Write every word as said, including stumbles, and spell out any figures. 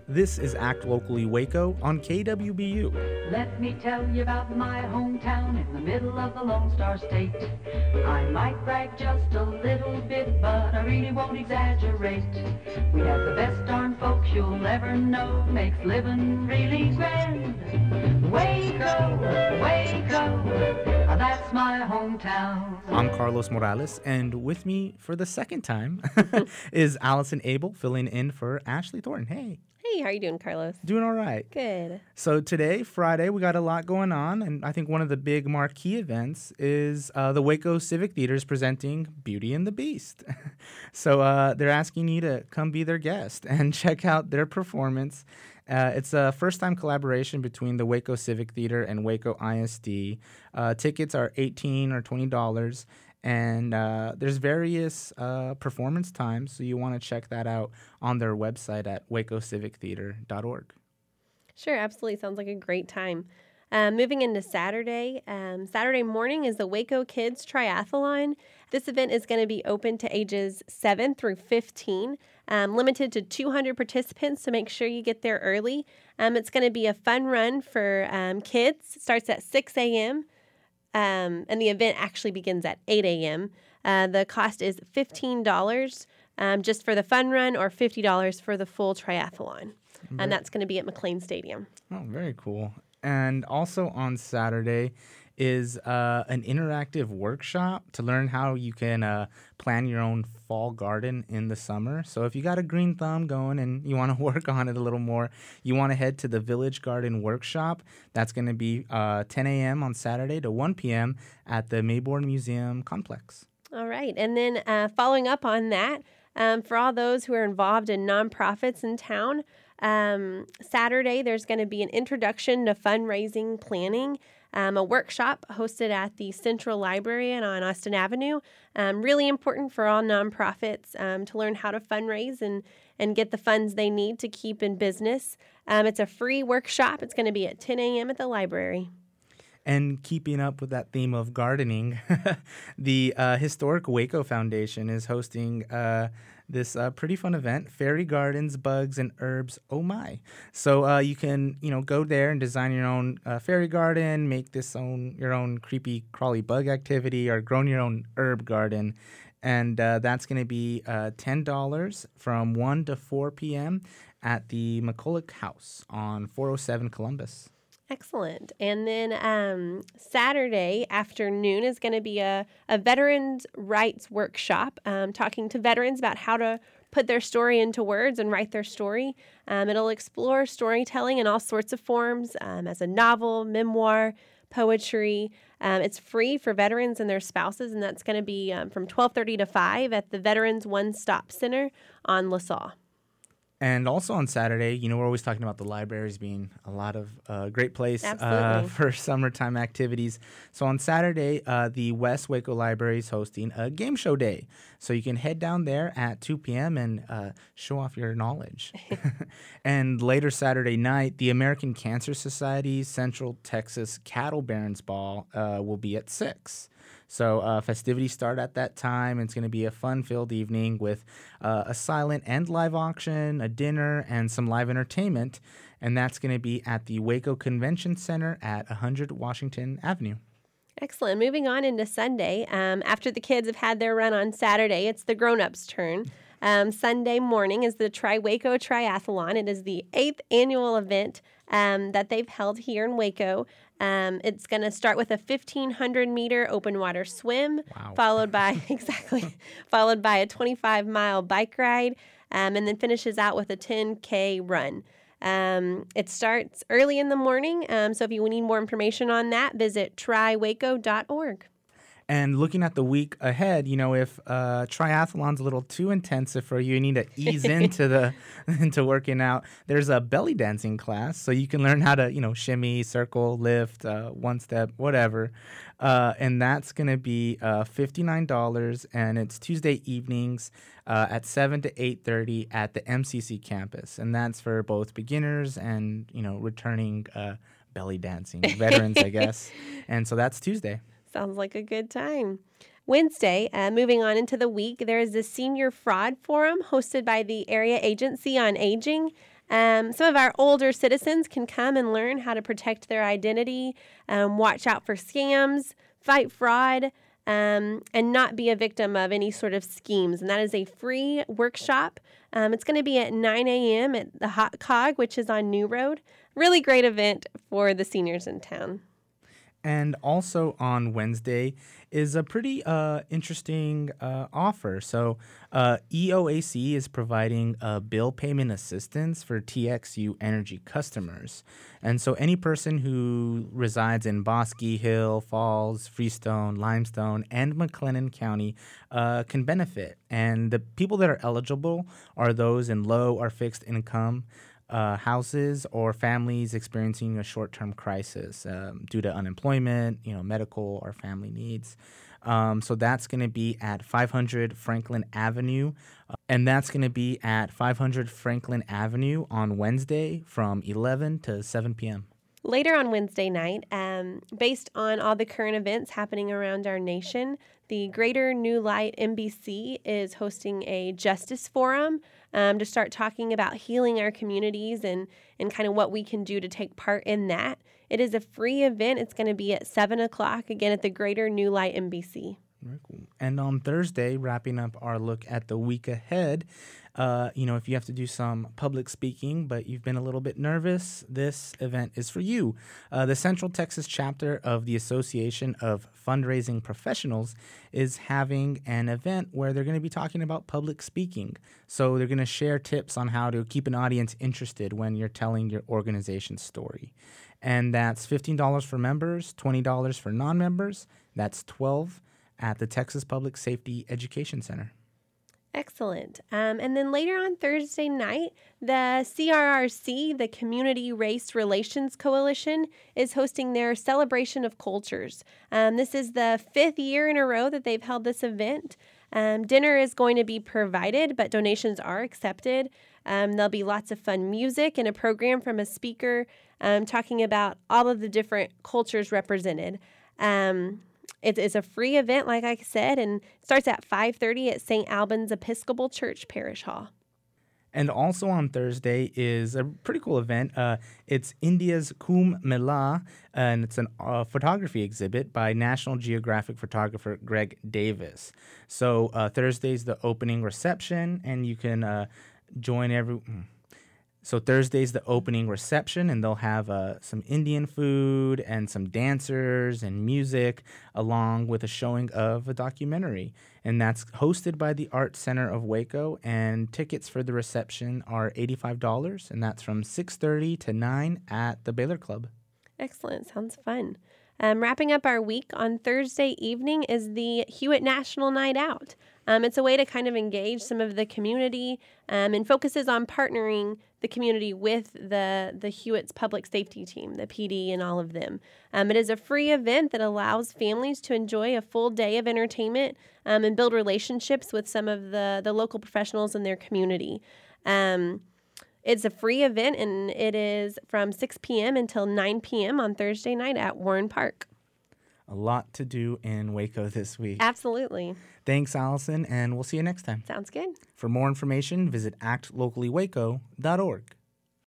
This is Act Locally Waco on K W B U. Let me tell you about my hometown in the middle of the Lone Star State. I might brag just a little bit, but I really won't exaggerate. We have the best darn folks you'll ever know, makes living really grand. Waco, Waco, ah, that's my hometown. I'm Carlos Morales, and with me for the second time is Allison Abel, filling in for Ashley Thornton. Hey. Hey, how are you doing, Carlos? Doing all right. Good. So today, Friday, we got a lot going on, and I think one of the big marquee events is uh, the Waco Civic Theater is presenting Beauty and the Beast. so uh, they're asking you to come be their guest and check out their performance. Uh, it's a first-time collaboration between the Waco Civic Theater and Waco I S D. Uh, tickets are eighteen dollars or twenty dollars. And uh, there's various uh, performance times, so you want to check that out on their website at waco civic theater dot org. Sure, absolutely. Sounds like a great time. Um, moving into Saturday, um, Saturday morning is the Waco Kids Triathlon. This event is going to be open to ages seven through fifteen, um, limited to two hundred participants, so make sure you get there early. Um, it's going to be a fun run for um, kids. It starts at six a.m., Um, and the event actually begins at eight a.m. Uh, the cost is fifteen dollars um, just for the fun run or fifty dollars for the full triathlon. Very, and that's going to be at McLean Stadium. Oh, very cool. And also on Saturday is uh, an interactive workshop to learn how you can uh, plan your own fall garden in the summer. So if you got a green thumb going and you want to work on it a little more, you want to head to the Village Garden Workshop. That's going to be uh, ten a.m. on Saturday to one p.m. at the Mayborn Museum Complex. All right. And then uh, following up on that, um, for all those who are involved in nonprofits in town, um, Saturday there's going to be an introduction to fundraising planning. Um, a workshop hosted at the Central Library and on Austin Avenue. Um, really important for all nonprofits um, to learn how to fundraise and, and get the funds they need to keep in business. Um, it's a free workshop. It's going to be at ten a.m. at the library. And keeping up with that theme of gardening, the uh, Historic Waco Foundation is hosting uh, this uh, pretty fun event, Fairy Gardens, Bugs, and Herbs, Oh My. So uh, you can, you know, go there and design your own uh, fairy garden, make this own your own creepy crawly bug activity, or grow your own herb garden. And uh, that's going to be uh, ten dollars from one to four p.m. at the McCulloch House on four oh seven Columbus. Excellent. And then um, Saturday afternoon is going to be a, a veterans' rights workshop, um, talking to veterans about how to put their story into words and write their story. Um, it'll explore storytelling in all sorts of forms, um, as a novel, memoir, poetry. Um, it's free for veterans and their spouses, and that's going to be um, from twelve thirty to five at the Veterans One Stop Center on LaSalle. And also on Saturday, you know, we're always talking about the libraries being a lot of uh, great place uh, for summertime activities. So on Saturday, uh, the West Waco Library is hosting a game show day. So you can head down there at two p.m. and uh, show off your knowledge. And later Saturday night, the American Cancer Society Central Texas Cattle Barons Ball uh, will be at six. So uh, festivities start at that time. It's going to be a fun-filled evening with uh, a silent and live auction, a dinner, and some live entertainment. And that's going to be at the Waco Convention Center at one hundred Washington Avenue. Excellent. Moving on into Sunday, um, after the kids have had their run on Saturday, it's the grown-ups' turn. Um, Sunday morning is the Tri-Waco Triathlon. It is the eighth annual event um, that they've held here in Waco. Um, it's going to start with a fifteen hundred meter open water swim, wow. followed by exactly followed by a twenty-five mile bike ride, um, and then finishes out with a ten K run. Um, it starts early in the morning, um, so if you need more information on that, visit tri waco dot org. And looking at the week ahead, you know, if uh, triathlon's a little too intensive for you, you need to ease into the into working out. There's a belly dancing class, so you can learn how to, you know, shimmy, circle, lift, uh, one step, whatever. Uh, and that's going to be uh, fifty-nine dollars, and it's Tuesday evenings uh, at seven to eight thirty at the M C C campus. And that's for both beginners and, you know, returning uh, belly dancing veterans, I guess. And so that's Tuesday. Sounds like a good time. Wednesday, uh, moving on into the week, there is the Senior Fraud Forum hosted by the Area Agency on Aging. Um, some of our older citizens can come and learn how to protect their identity, um, watch out for scams, fight fraud, um, and not be a victim of any sort of schemes. And that is a free workshop. Um, it's going to be at nine a.m. at the Hot Cog, which is on New Road. Really great event for the seniors in town. And also on Wednesday is a pretty uh, interesting uh, offer. So uh, E O A C is providing uh, bill payment assistance for T X U Energy customers. And so any person who resides in Bosque, Hill, Falls, Freestone, Limestone, and McLennan County uh, can benefit. And the people that are eligible are those in low or fixed income Uh, houses or families experiencing a short-term crisis um, due to unemployment, you know, medical or family needs. Um, so that's going to be at five hundred Franklin Avenue, uh, and that's going to be at five hundred Franklin Avenue on Wednesday from eleven to seven p.m. Later on Wednesday night, um, based on all the current events happening around our nation, the Greater New Light M B C is hosting a justice forum um, to start talking about healing our communities and, and kind of what we can do to take part in that. It is a free event. It's going to be at seven o'clock, again, at the Greater New Light M B C. Very cool. And on Thursday, wrapping up our look at the week ahead, uh, you know, if you have to do some public speaking, but you've been a little bit nervous, this event is for you. Uh, the Central Texas chapter of the Association of Fundraising Professionals is having an event where they're going to be talking about public speaking. So they're going to share tips on how to keep an audience interested when you're telling your organization's story. And that's fifteen dollars for members, twenty dollars for non-members. That's twelve dollars at the Texas Public Safety Education Center. Excellent. Um, and then later on Thursday night, the C R R C, the Community Race Relations Coalition, is hosting their Celebration of Cultures. Um, this is the fifth year in a row that they've held this event. Um, dinner is going to be provided, but donations are accepted. Um, there'll be lots of fun music and a program from a speaker um, talking about all of the different cultures represented. Um, It is a free event, like I said, and it starts at five thirty at Saint Albans Episcopal Church Parish Hall. And also on Thursday is a pretty cool event. Uh, it's India's Kumbh Mela, and it's a uh, photography exhibit by National Geographic photographer Greg Davis. So uh, Thursday's the opening reception, and you can uh, join every... So Thursday's the opening reception, and they'll have uh, some Indian food and some dancers and music, along with a showing of a documentary. And that's hosted by the Arts Center of Waco, and tickets for the reception are eighty-five dollars, and that's from six thirty to nine at the Baylor Club. Excellent. Sounds fun. Um, wrapping up our week on Thursday evening is the Hewitt National Night Out. Um, it's a way to kind of engage some of the community um, and focuses on partnering the community with the, the Hewitt's public safety team, the P D and all of them. Um, it is a free event that allows families to enjoy a full day of entertainment um, and build relationships with some of the, the local professionals in their community. Um, It's a free event, and it is from six p.m. until nine p.m. on Thursday night at Warren Park. A lot to do in Waco this week. Absolutely. Thanks, Allison, and we'll see you next time. Sounds good. For more information, visit act locally waco dot org.